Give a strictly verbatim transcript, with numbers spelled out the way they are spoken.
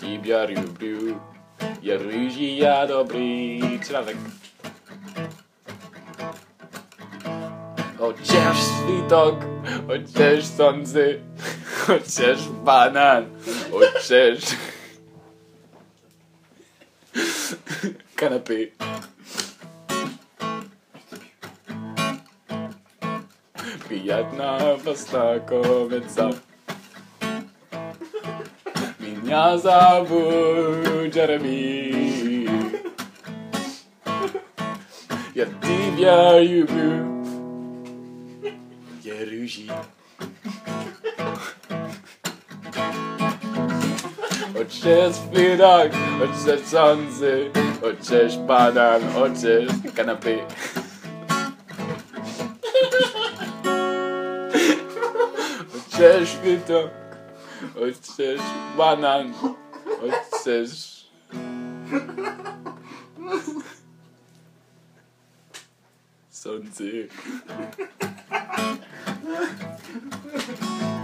tíbia rubru, je růží a dobrý člověk. Chceš svítok, chceš slunci, chceš banán, chceš kanapy. Pijatná pastákovica. Меня зовут Джереми. Я тебя люблю. Je růží. Chceš svítok, chceš slunci, chceš banán, chceš kanapy. Chceš svítok, chceš banán, chceš slunci.